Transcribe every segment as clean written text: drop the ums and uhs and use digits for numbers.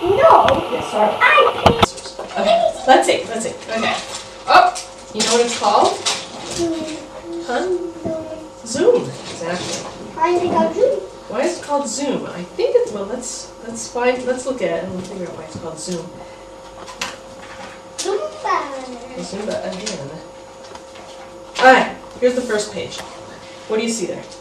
No. Yeah, sorry. I Okay, let's see. Okay. Oh, you know what it's called? Huh? Zoom. Exactly. I think I'll do. Why is it called Zoom? I think it's, well, let's find, let's look at it and we'll figure out why it's called Zoom. Zumba. Zumba again. Alright, here's the first page. What do you see there?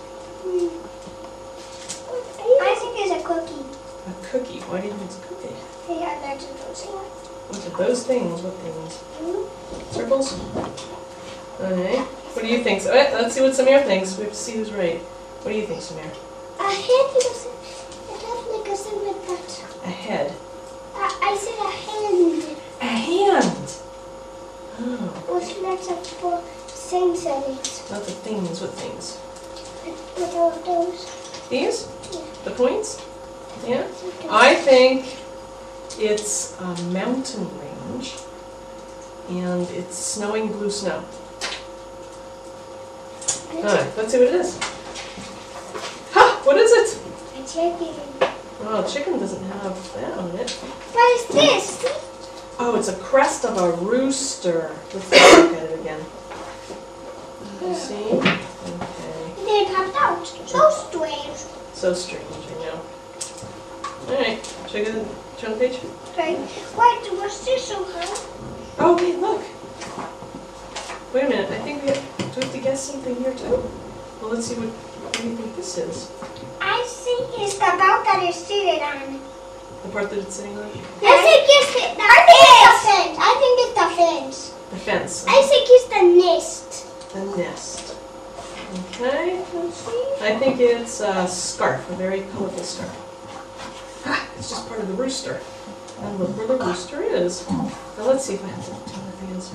I think it's a cookie. A cookie. Why do you think it's a cookie? Hey, I like to do it. What are those things? What things? Circles? Alright. What do you think? So, let's see what Samir thinks. We have to see who's right. What do you think, Samir? A head is it has like a symbol that. A head. I said a hand. A hand! Oh. With lots of things on it. Lots of things. What things? With all those. These? Yeah. The points? Yeah? I think it's a mountain range and it's snowing blue snow. Alright, let's see what it is. Ha! What is it? A chicken. Oh, chicken doesn't have that on it. What is this? Oh, it's a crest of a rooster. Let's look at it again. Let's see. Okay. They popped out. So strange. So strange, I know. Alright, should I turn the page? Okay. Why was this so hard? Oh, wait, look. Wait a minute, I think we have to guess something here too. Well, let's see what do you think this is? I think it's the boat that it's seated on. The part that it's sitting on? I think it's the fence. I think it's the fence. The fence. I think it's the nest. The nest. Okay. I think it's a scarf, a very colorful scarf. Ah, it's just part of the rooster. And look where the rooster is. Now let's see if I have to turn the things.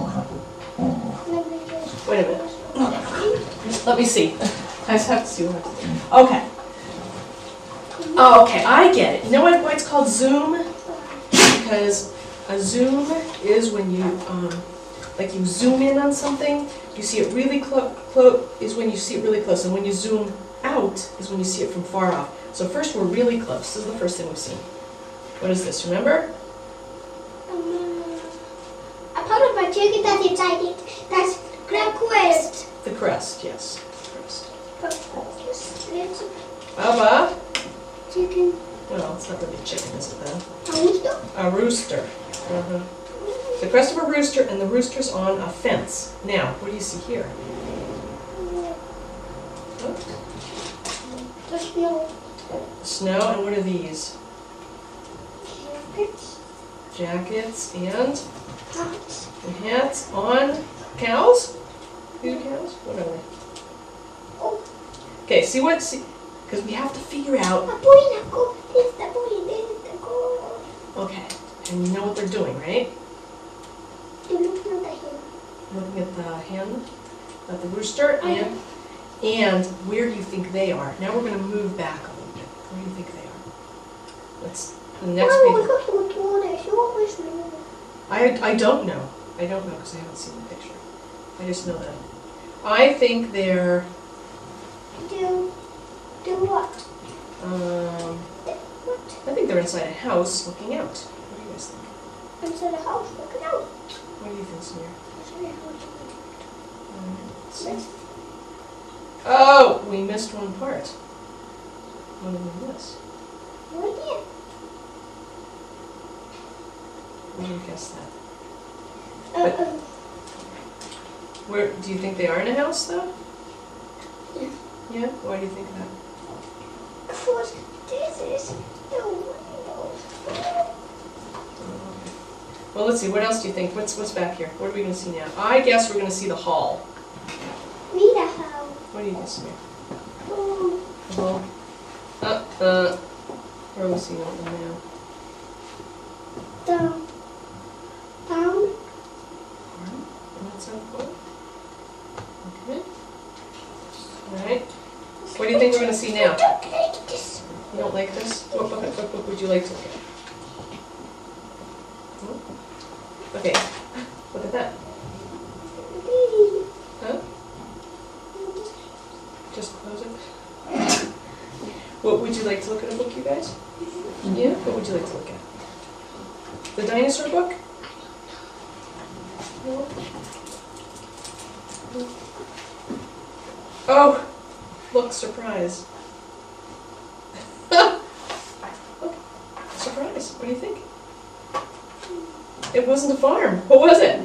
Wait a minute. Let me see. I just have to see what I have to do. Okay. Oh, okay, I get it. You know why it's called zoom? Because a zoom is when you, like you zoom in on something, you see it really close, is when you see it really close, and when you zoom out is when you see it from far off. So first we're really close. This is the first thing we've seen. What is this, remember? A part of my chicken that's inside it. That's the crest. The crest, yes. Crest. Little Baba? chicken. Well, it's not really a chicken, is it then? A rooster. A rooster. Uh-huh. The crest of a rooster, and the rooster's on a fence. Now, what do you see here? Oh, The snow. snow, and what are these? Jackets. Jackets and Hats. hats on cows? These are cows? What are they? Oh. Okay, see what? Because we have to figure out. A boy and a girl. This is the boy. This is the girl. Okay, and you know what they're doing, right? They're looking at the hen. Looking at the hen, at the rooster, and where do you think they are? Now we're going to move back a little bit. Where do you think they are? Let's, the next Oh, we page. got to go to the show. Where's me? I don't know. I don't know because I haven't seen the picture. I just know that. I think they're, Do what? I think they're inside a house looking out. What do you guys think? Inside the house. Look it out. What do you think, Samir? Inside the house. Let's see. Oh, we missed one part. What did we miss? Right there. We didn't guess that. Uh-oh. Where do you think they are in a house, though? Yeah. Yeah. Why do you think that? Because this is the windows. Well, let's see. What else do you think? What's back here? What are we going to see now? I guess we're going to see the hall. Need a house. What do you guess, Samir? Oh. The hall. Where are we seeing it now? Down. And that's our hall. Okay. All right. What do you think we're going to see now? I don't like this. You don't like this? What book would you like to look at? Okay. Look at that. Huh? Just close it. What would you like to look at a book, you guys? Yeah? What would you like to look at? The dinosaur book? Oh, look, surprise. Look, surprise. What do you think? It wasn't a farm. What was it?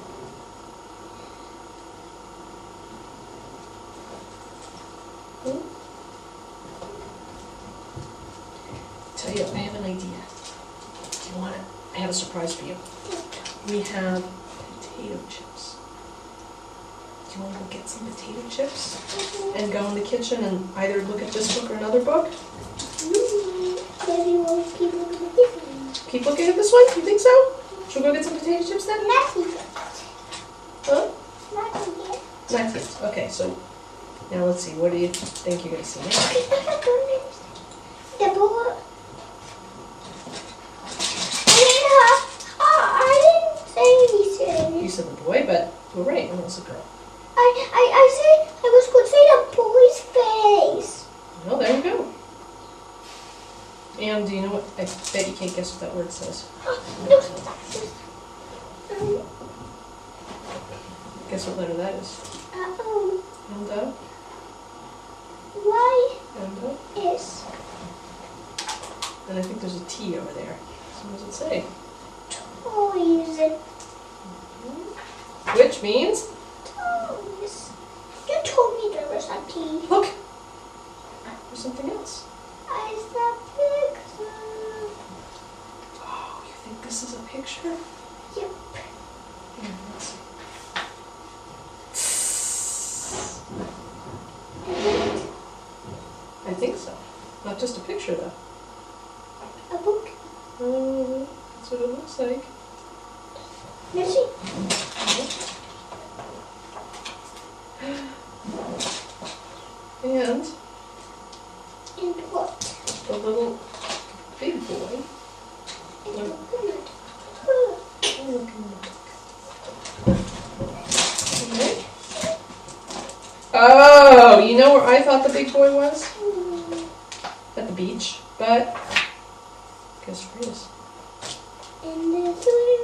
Tell you, I have an idea. Do you want it? I have a surprise for you. We have potato chips. Do you want to go get some potato chips and go in the kitchen and either look at this book or another book? Daddy will keep looking at this one. Keep looking at this one? You think so? Should we go get some potato chips then? Not yet. Huh? Not yet. Not yet. Okay, so now let's see. What do you think you're going to see next? The boy. I didn't say anything. You said the boy, but you were right. It was a girl. I said I was going to say the boy's face. Well, there you go. And do you know what? I bet you can't guess what that word says. Guess what letter that is? And Why and is and I think there's a T over there. So what does it say? toys? Which means? Toys. You told me there was a T. Look! There's something else. I said picture. Oh, you think this is a picture? Yep. Here, let's see. I think so. Not just a picture, though. A book. That's what it looks like. Let's see. And And what? the little big boy. And Look. coconut. Look in the book. Okay. Oh, you know where I thought the big boy was? At the beach, but guess where it is? In the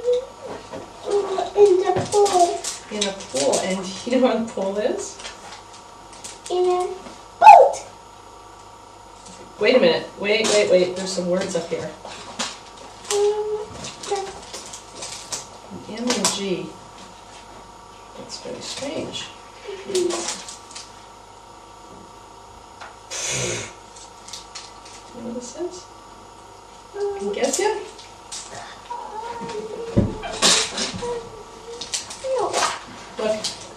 pool. In a pool. And you know what a pool is? In a boat. Wait a minute. Wait. There's some words up here. An M and a G. That's very strange. Do you know what this is? Can you guess yet? No. Look.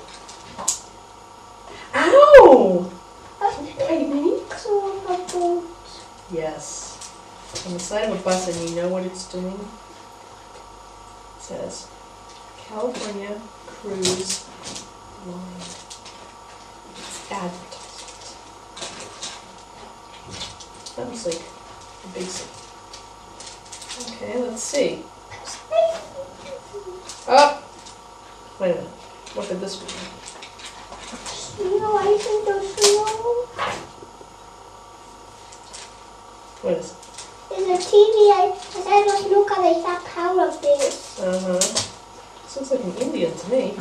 Ow! Tiny. So a boat. Yes. On the side of a bus, and you know what it's doing? It says California Cruise Line. It's advertisement. That was like a big thing. Okay, let's see. Oh! Wait a minute. What could this be? Snow, I think there's snow. What is it? In the TV, I said let's look at the exact power of this. Uh-huh. This looks like an Indian to me.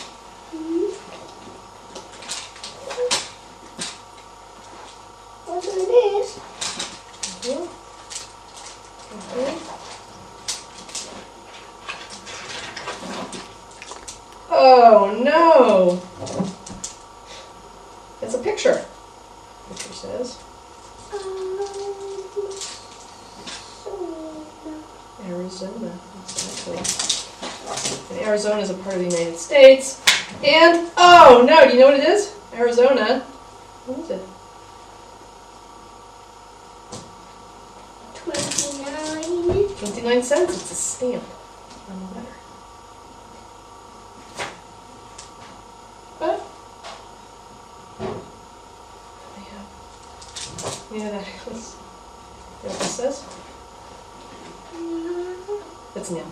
What it is? Mhm. Okay. Oh no! It's a picture. Picture says Arizona. Exactly. And Arizona is a part of the United States. And oh no! Do you know what it is? Arizona. What is it? 29. 29 cents. It's a stamp on the letter. But yeah, that is. You know what this says? It's mail.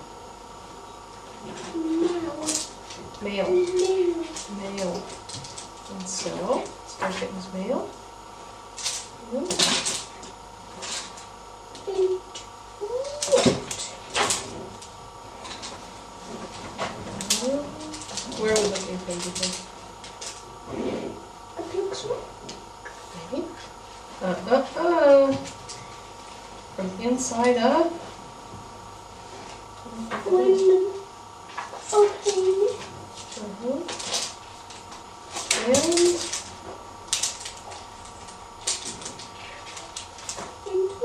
Mail. Mail. And so, let's start getting his mail. page, you think? I think so. Maybe. Oh. From inside up. When opening And into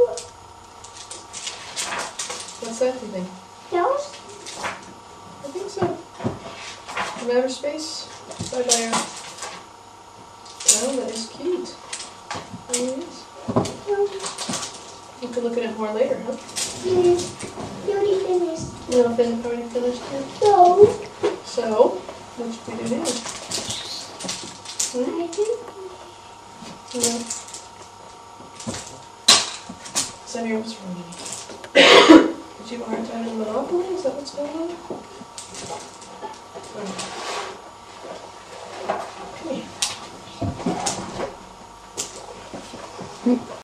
what's that, do you think? house. I think so. From outer space. Bye-bye. Oh, that is cute. There it is. You can look at it more later, huh? Yes. You already finished. You know, been already finished here. So, So, what should we do now? Hmm? I think Yeah. Samir, what's wrong with you? Did you have a hard time in Monopoly? Is that what's going on? Come here.